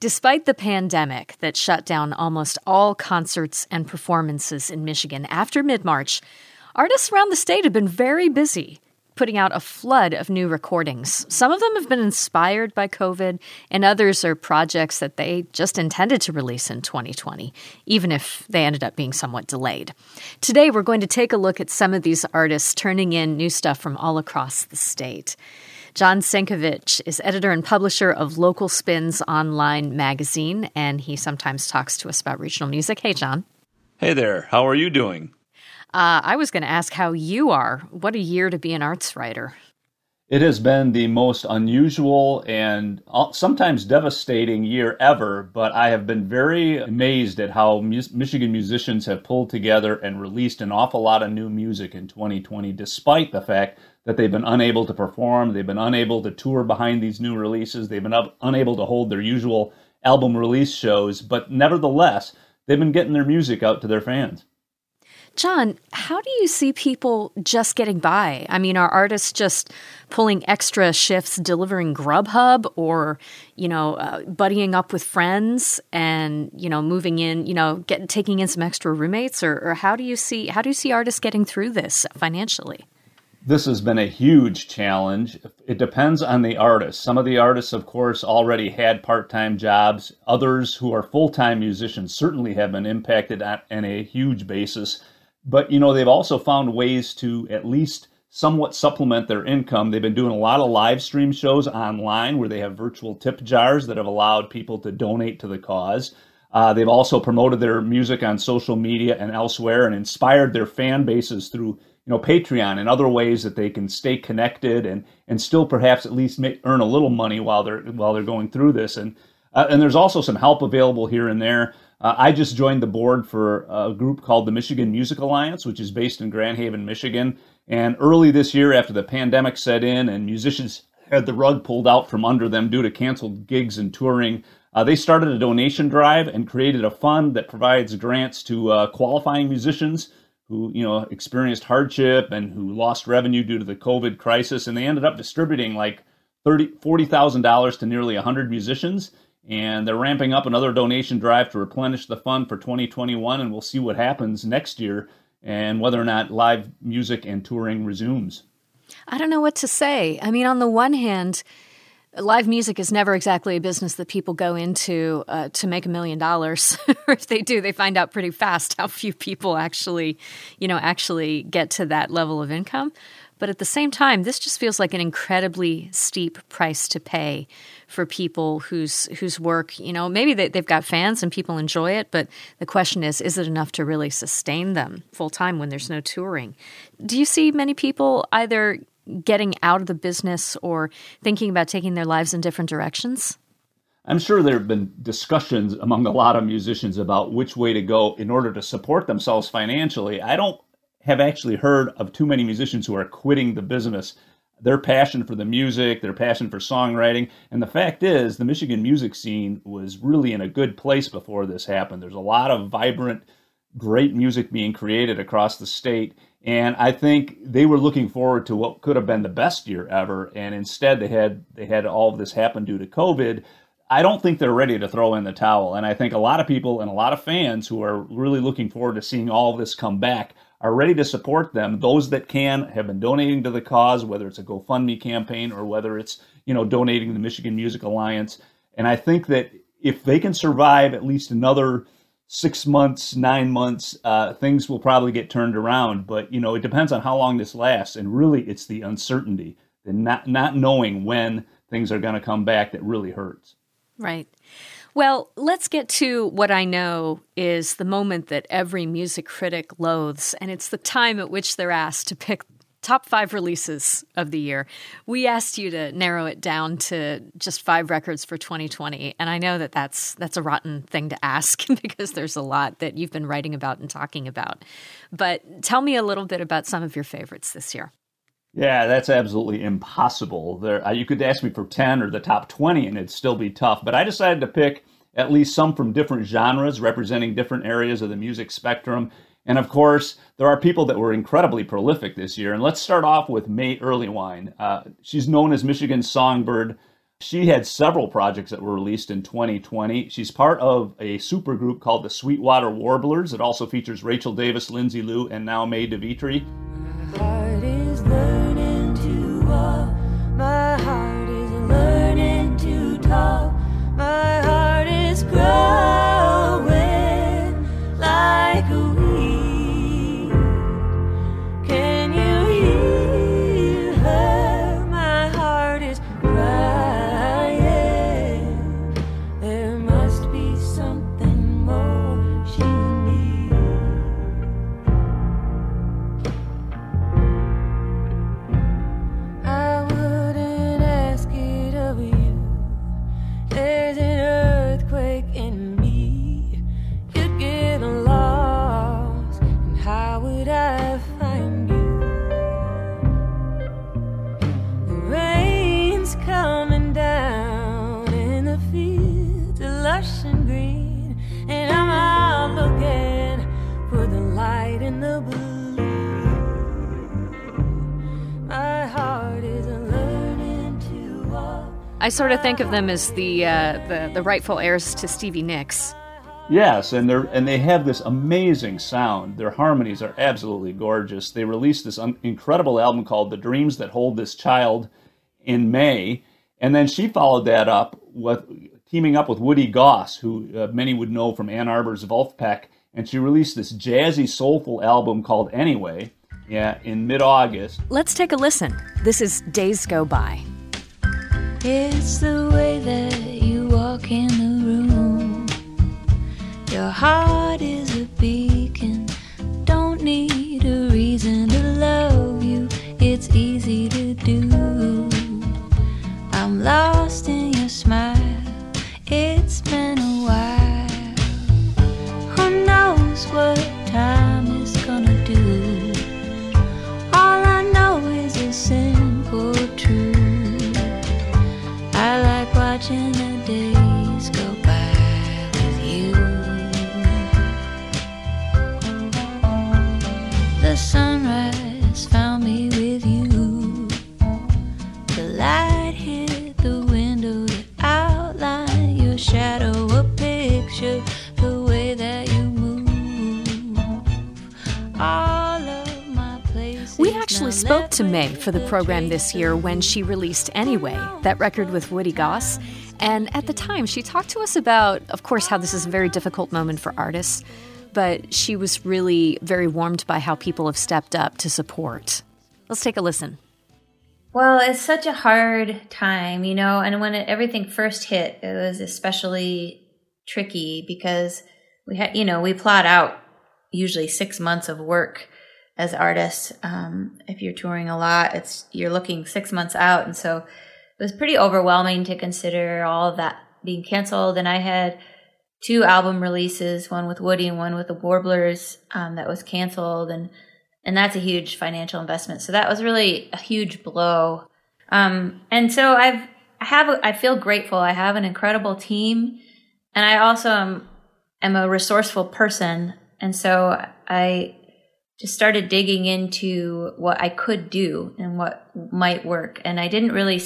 Despite the pandemic that shut down almost all concerts and performances in Michigan after mid-March, artists around the state have been very busy, putting out a flood of new recordings. Some of them have been inspired by COVID, and others are projects that they just intended to release in 2020, even if they ended up being somewhat delayed. Today, we're going to take a look at some of these artists turning in new stuff from all across the state. John Sankovic is editor and publisher of Local Spins Online magazine, and he sometimes talks to us about regional music. Hey, John. Hey there. How are you doing? I was going to ask how you are. What a year to be an arts writer. It has been the most unusual and sometimes devastating year ever, but I have been very amazed at how Michigan musicians have pulled together and released an awful lot of new music in 2020, despite the fact that they've been unable to perform, they've been unable to tour behind these new releases, they've been unable to hold their usual album release shows, but nevertheless, they've been getting their music out to their fans. John, how do you see people just getting by? I mean, are artists just pulling extra shifts, delivering Grubhub, or, buddying up with friends and, moving in, taking in some extra roommates? Or how do you see artists getting through this financially? This has been a huge challenge. It depends on the artist. Some of the artists, of course, already had part-time jobs. Others who are full-time musicians certainly have been impacted on a huge basis. But, they've also found ways to at least somewhat supplement their income. They've been doing a lot of live stream shows online where they have virtual tip jars that have allowed people to donate to the cause. They've also promoted their music on social media and elsewhere and inspired their fan bases through Patreon and other ways that they can stay connected and still perhaps at least earn a little money while they're going through this. And there's also some help available here and there. I just joined the board for a group called the Michigan Music Alliance, which is based in Grand Haven, Michigan. And early this year, after the pandemic set in and musicians had the rug pulled out from under them due to canceled gigs and touring, they started a donation drive and created a fund that provides grants to qualifying musicians who, experienced hardship and who lost revenue due to the COVID crisis. And they ended up distributing like $40,000 to nearly 100 musicians. And they're ramping up another donation drive to replenish the fund for 2021. And we'll see what happens next year and whether or not live music and touring resumes. I don't know what to say. I mean, on the one hand, live music is never exactly a business that people go into to make $1 million. Or if they do, they find out pretty fast how few people actually get to that level of income. But at the same time, this just feels like an incredibly steep price to pay for people whose work, maybe they've got fans and people enjoy it, but the question is it enough to really sustain them full time when there's no touring? Do you see many people either getting out of the business or thinking about taking their lives in different directions? I'm sure there have been discussions among a lot of musicians about which way to go in order to support themselves financially. I don't have actually heard of too many musicians who are quitting the business. Their passion for the music, their passion for songwriting, and the fact is the Michigan music scene was really in a good place before this happened. There's a lot of vibrant, great music being created across the state. And I think they were looking forward to what could have been the best year ever, and instead they had all of this happen due to COVID. I don't think they're ready to throw in the towel, and I think a lot of people and a lot of fans who are really looking forward to seeing all of this come back are ready to support them. Those that can have been donating to the cause, whether it's a GoFundMe campaign or whether it's donating to the Michigan Music Alliance. And I think that if they can survive at least another 6 months, 9 months, things will probably get turned around. But, it depends on how long this lasts. And really, it's the uncertainty, the not knowing when things are going to come back that really hurts. Right. Well, let's get to what I know is the moment that every music critic loathes, and it's the time at which they're asked to pick top 5 releases of the year. We asked you to narrow it down to just 5 records for 2020, and I know that that's a rotten thing to ask because there's a lot that you've been writing about and talking about. But tell me a little bit about some of your favorites this year. Yeah, that's absolutely impossible. You could ask me for 10 or the top 20 and it'd still be tough. But I decided to pick at least some from different genres representing different areas of the music spectrum. And of course, there are people that were incredibly prolific this year. And let's start off with May Earlywine. She's known as Michigan's Songbird. She had several projects that were released in 2020. She's part of a supergroup called the Sweetwater Warblers. It also features Rachel Davis, Lindsay Lou, and now May DeVitri. My heart is learning to walk. My heart is learning to talk. My heart is growing like a weed. Can you hear her? My heart is crying. There must be something more she needs. I wouldn't ask it of you. There's an earthquake in me. You'd get lost, and how would I find you? The rain's coming down in the fields are lush and green, and I'm out looking for the light in the blue. My heart is learning to walk. I sort of think of them as the rightful heirs to Stevie Nicks. Yes, and they have this amazing sound. Their harmonies are absolutely gorgeous. They released this incredible album called The Dreams That Hold This Child in May, and then she followed that up with teaming up with Woody Goss, who many would know from Ann Arbor's Wolfpack, and she released this jazzy, soulful album called Anyway, in mid-August. Let's take a listen. This is Days Go By. It's the way that you walk in the room. Your heart is a beacon. Don't need a reason to love you. It's easy to do. I'm lost in your smile. It's been a while. Who knows what time is gonna do? All I know is a simple truth. I like watching the days go by with you. The sunrise found me with you. The light hit the window to outline your shadow, a picture, the way that you move. All of my places. We actually spoke to May for the program this year when she released Anyway, that record with Woody Goss. And at the time, she talked to us about, of course, how this is a very difficult moment for artists, but she was really very warmed by how people have stepped up to support. Let's take a listen. Well, it's such a hard time, and when everything first hit, it was especially tricky because we had, we plot out usually 6 months of work as artists. If you're touring a lot, you're looking 6 months out. And so it was pretty overwhelming to consider all of that being canceled. And I had 2 album releases, one with Woody and one with the Warblers, that was canceled. And that's a huge financial investment. So that was really a huge blow. And so I feel grateful. I have an incredible team, and I also am a resourceful person. And so I just started digging into what I could do and what might work. And I didn't really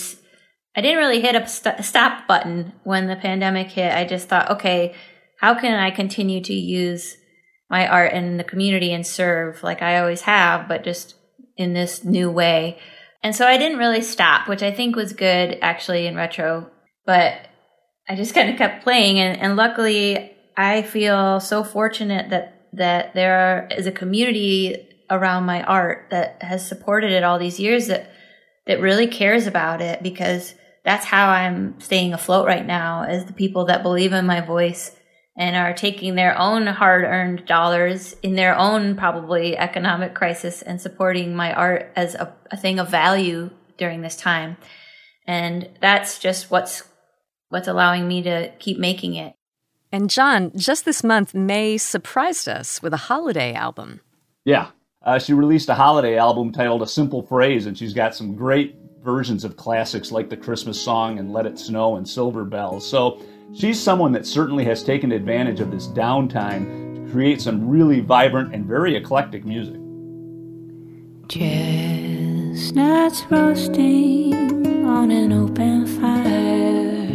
hit a stop button when the pandemic hit. I just thought, okay, how can I continue to use my art in the community and serve like I always have, but just in this new way? And so I didn't really stop, which I think was good actually in retro, but I just kind of kept playing. And luckily I feel so fortunate that there is a community around my art that has supported it all these years that really cares about it, because that's how I'm staying afloat right now, is the people that believe in my voice and are taking their own hard-earned dollars in their own probably economic crisis and supporting my art as a thing of value during this time. And that's just what's allowing me to keep making it. And John, just this month, May surprised us with a holiday album. Yeah, she released a holiday album titled A Simple Phrase, and she's got some great versions of classics like The Christmas Song and Let It Snow and Silver Bells. So she's someone that certainly has taken advantage of this downtime to create some really vibrant and very eclectic music. Chestnuts roasting on an open fire.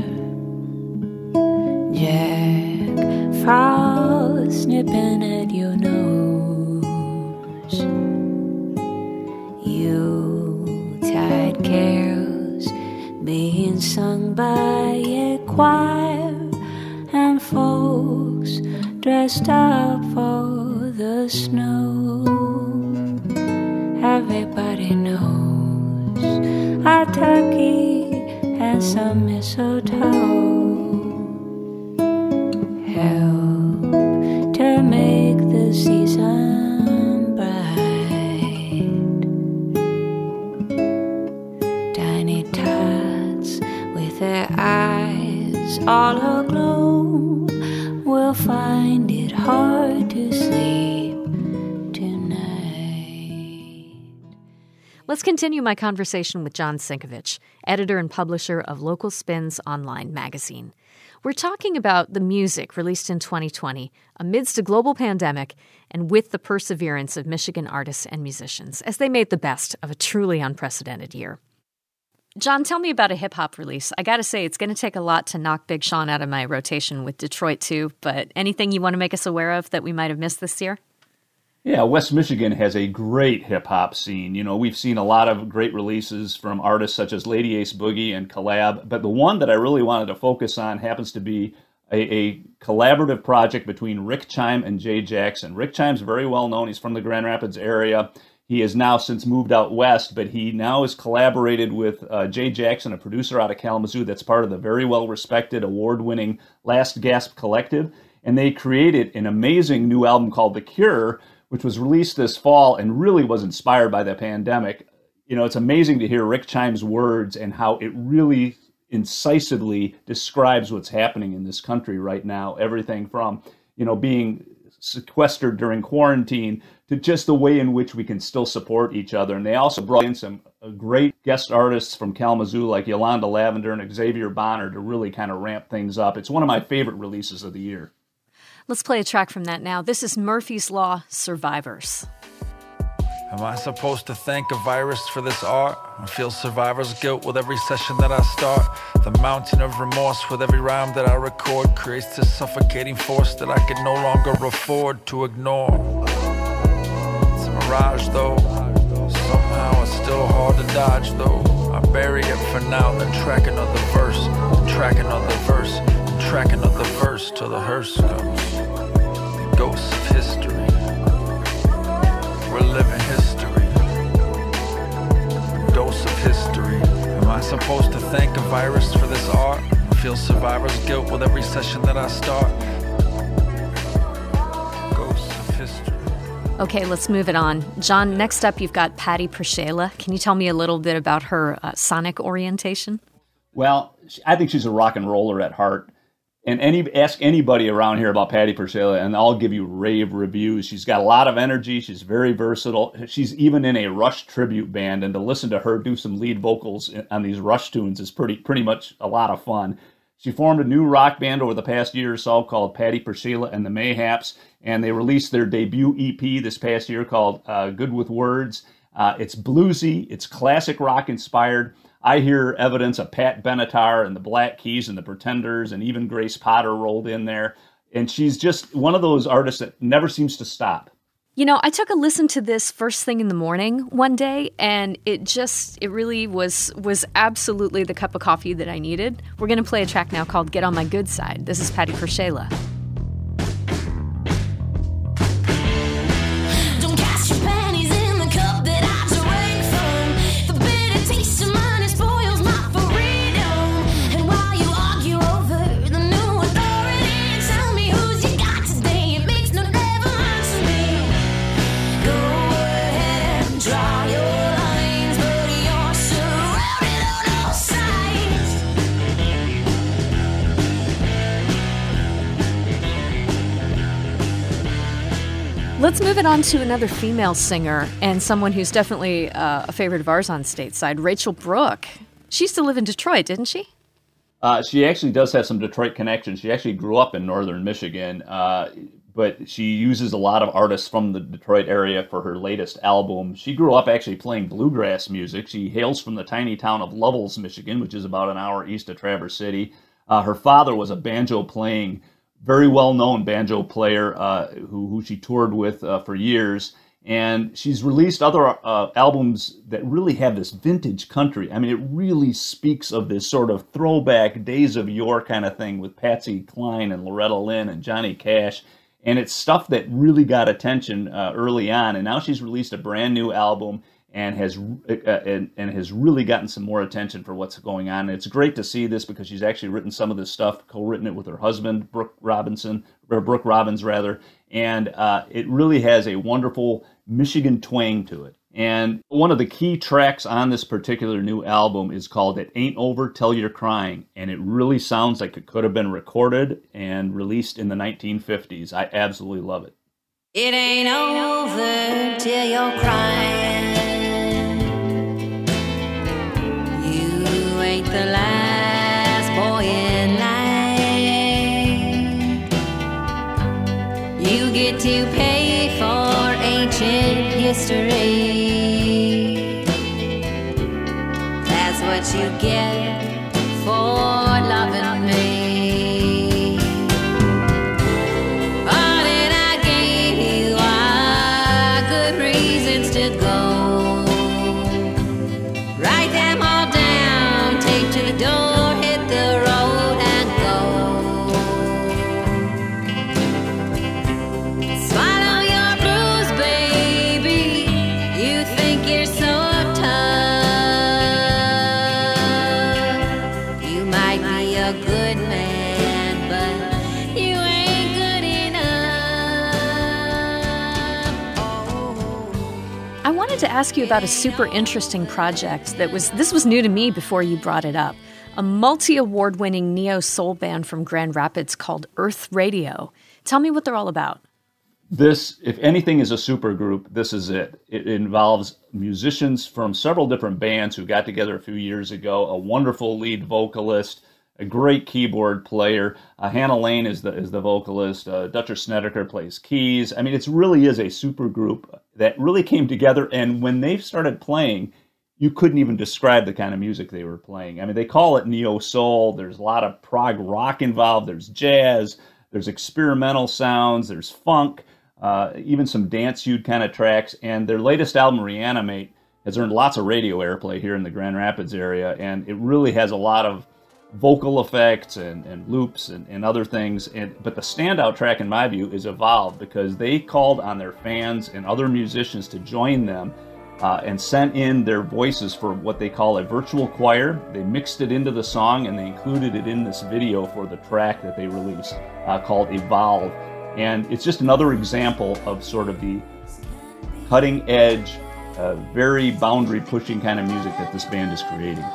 Jack Frost nipping at your nose. Yuletide carols being sung by a choir, and folks dressed up for the snow. Everybody knows a turkey and some mistletoe help to make the season bright. Tiny tots with their eyes all aglow will find it hard to sleep tonight. Let's continue my conversation with John Sinkovich, editor and publisher of Local Spins Online magazine. We're talking about the music released in 2020 amidst a global pandemic and with the perseverance of Michigan artists and musicians as they made the best of a truly unprecedented year. John, tell me about a hip-hop release. I got to say, it's going to take a lot to knock Big Sean out of my rotation with Detroit, too. But anything you want to make us aware of that we might have missed this year? Yeah, West Michigan has a great hip-hop scene. You know, we've seen a lot of great releases from artists such as Lady Ace Boogie and Collab. But the one that I really wanted to focus on happens to be a collaborative project between Rick Chime and Jay Jackson. Rick Chime's very well known. He's from the Grand Rapids area. He has now since moved out west, but he now has collaborated with Jay Jackson, a producer out of Kalamazoo that's part of the very well-respected, award-winning Last Gasp Collective. And they created an amazing new album called The Cure, which was released this fall and really was inspired by the pandemic. You know, it's amazing to hear Rick Chime's words and how it really incisively describes what's happening in this country right now. Everything from, you know, being sequestered during quarantine to just the way in which we can still support each other. And they also brought in some great guest artists from Kalamazoo like Yolanda Lavender and Xavier Bonner to really kind of ramp things up. It's one of my favorite releases of the year. Let's play a track from that now. This is Murphy's Law, Survivors. Am I supposed to thank a virus for this art? I feel survivor's guilt with every session that I start. The mountain of remorse with every rhyme that I record creates this suffocating force that I can no longer afford to ignore. It's a mirage though, somehow it's still hard to dodge though. I bury it for now, then track another verse, then track another verse, then track another verse till the hearse comes. The ghosts of history. We're living history, a dose of history. Am I supposed to thank a virus for this art? I feel survivor's guilt with every session that I start. Ghosts of history. Okay, let's move it on. John, next up you've got Patty Pershela. Can you tell me a little bit about her sonic orientation? Well, I think she's a rock and roller at heart. And ask anybody around here about Patty Pershela, and I'll give you rave reviews. She's got a lot of energy. She's very versatile. She's even in a Rush tribute band, and to listen to her do some lead vocals on these Rush tunes is pretty much a lot of fun. She formed a new rock band over the past year or so called Patty Pershela and the Mayhaps, and they released their debut EP this past year called Good With Words. It's bluesy. It's classic rock inspired. I hear evidence of Pat Benatar and the Black Keys and the Pretenders and even Grace Potter rolled in there. And she's just one of those artists that never seems to stop. You know, I took a listen to this first thing in the morning one day, and it really was absolutely the cup of coffee that I needed. We're going to play a track now called Get On My Good Side. This is Patty Pershela. Let's move it on to another female singer and someone who's definitely a favorite of ours on stateside, Rachel Brooke. She used to live in Detroit, didn't she? She actually does have some Detroit connections. She actually grew up in northern Michigan, but she uses a lot of artists from the Detroit area for her latest album. She grew up actually playing bluegrass music. She hails from the tiny town of Lovells, Michigan, which is about an hour east of Traverse City. Her father was a banjo-playing, very well-known banjo player who she toured with for years. And she's released other albums that really have this vintage country. I mean, it really speaks of this sort of throwback days of yore kind of thing with Patsy Cline and Loretta Lynn and Johnny Cash. And it's stuff that really got attention early on. And now she's released a brand new album and has really gotten some more attention for what's going on. And it's great to see this because she's actually written some of this stuff, co-written it with her husband, Brooke Robbins, rather. And it really has a wonderful Michigan twang to it. And one of the key tracks on this particular new album is called It Ain't Over Till You're Crying. And it really sounds like it could have been recorded and released in the 1950s. I absolutely love it. It ain't over till you're crying. You ain't the last boy in line. You get to pay for ancient history. That's what you get for loving me. All that I gave you are good reasons to go. Write them all down, take to the door, hit the road and go. Swallow your blues, baby. You think you're so tough. You might be a good man, but you ain't good enough. Oh. I wanted to ask you about a super interesting project this was new to me before you brought it up. A multi-award-winning neo-soul band from Grand Rapids called Earth Radio. Tell me what they're all about. This, if anything is a supergroup, this is it. It involves musicians from several different bands who got together a few years ago, a wonderful lead vocalist, a great keyboard player. Hannah Lane is the vocalist. Dutcher Snedeker plays keys. I mean, it really is a supergroup that really came together, and when they started playing, you couldn't even describe the kind of music they were playing. I mean, they call it neo-soul. There's a lot of prog rock involved. There's jazz. There's experimental sounds. There's funk. Even some dance-ued kind of tracks. And their latest album, Reanimate, has earned lots of radio airplay here in the Grand Rapids area. And it really has a lot of vocal effects and loops and other things. But the standout track, in my view, is Evolve, because they called on their fans and other musicians to join them and sent in their voices for what they call a virtual choir. They mixed it into the song, and they included it in this video for the track that they released called Evolve. And it's just another example of sort of the cutting edge, very boundary pushing kind of music that this band is creating.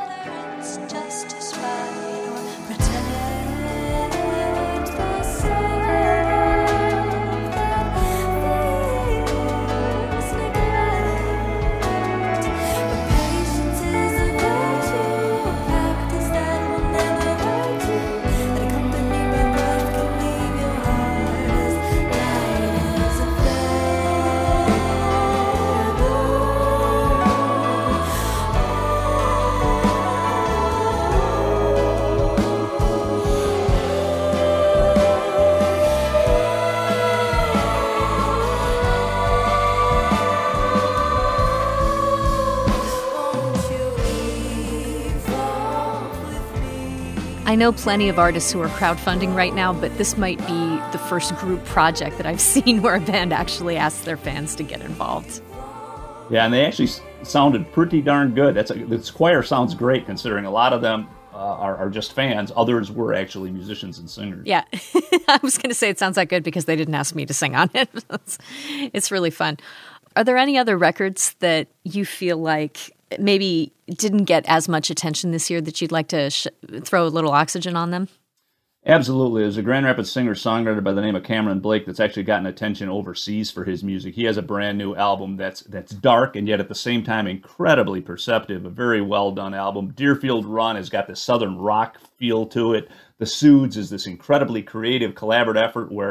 I know plenty of artists who are crowdfunding right now, but this might be the first group project that I've seen where a band actually asks their fans to get involved. Yeah, and they actually sounded pretty darn good. This choir sounds great, considering a lot of them are just fans. Others were actually musicians and singers. Yeah, I was going to say it sounds that good because they didn't ask me to sing on it. It's really fun. Are there any other records that you feel like maybe didn't get as much attention this year that you'd like to throw a little oxygen on them? Absolutely. There's a Grand Rapids singer-songwriter by the name of Cameron Blake that's actually gotten attention overseas for his music. He has a brand new album that's dark and yet at the same time incredibly perceptive, a very well-done album. Deerfield Run has got this southern rock feel to it. The Suds is this incredibly creative, collaborative effort where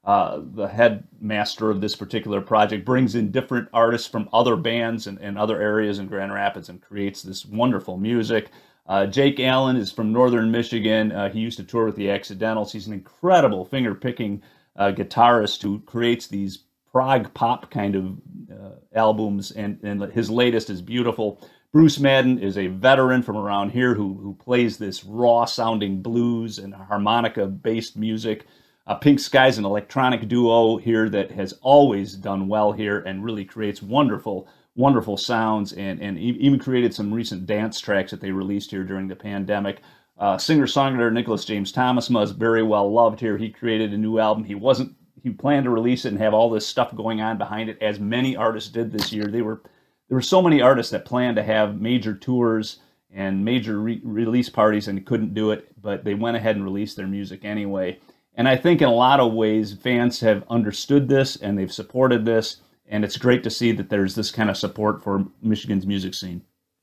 the headmaster of this particular project, brings in different artists from other bands and other areas in Grand Rapids and creates this wonderful music. Jake Allen is from Northern Michigan. He used to tour with the Accidentals. He's an incredible finger-picking guitarist who creates these prog pop kind of albums, and his latest is beautiful. Bruce Madden is a veteran from around here who plays this raw-sounding blues and harmonica-based music. Pink Sky's an electronic duo here that has always done well here and really creates wonderful sounds, and even created some recent dance tracks that they released here during the pandemic. Singer-songwriter Nicholas James Thomas is very well loved here. He created a new album. He planned to release it and have all this stuff going on behind it, as many artists did this year. There were so many artists that planned to have major tours and major release parties and couldn't do it, but they went ahead and released their music anyway. And I think in a lot of ways, fans have understood this and they've supported this, and it's great to see that there's this kind of support for Michigan's music scene.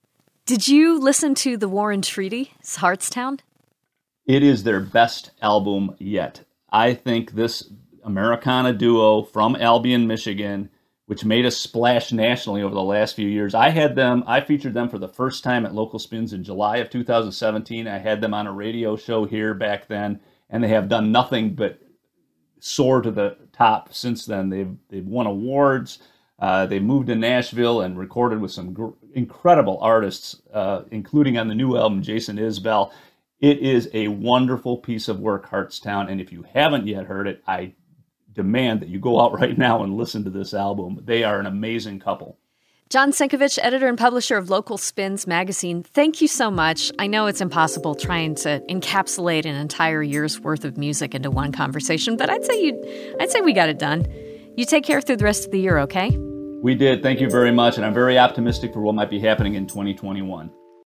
Did you listen to the War and Treaty's Heartstown? It is their best album yet. I think this Americana duo from Albion, Michigan, which made a splash nationally over the last few years. I featured them for the first time at Local Spins in July of 2017. I had them on a radio show here back then, and they have done nothing but soar to the top since then. They've won awards. They moved to Nashville and recorded with some incredible artists, including on the new album, Jason Isbell. It is a wonderful piece of work, Heartstown, and if you haven't yet heard it, I demand that you go out right now and listen to this album. They are an amazing couple. John Sienkiewicz, editor and publisher of Local Spins magazine, thank you so much. I know it's impossible trying to encapsulate an entire year's worth of music into one conversation, but I'd say we got it done. You take care through the rest of the year, okay? We did. Thank you very much, and I'm very optimistic for what might be happening in 2021.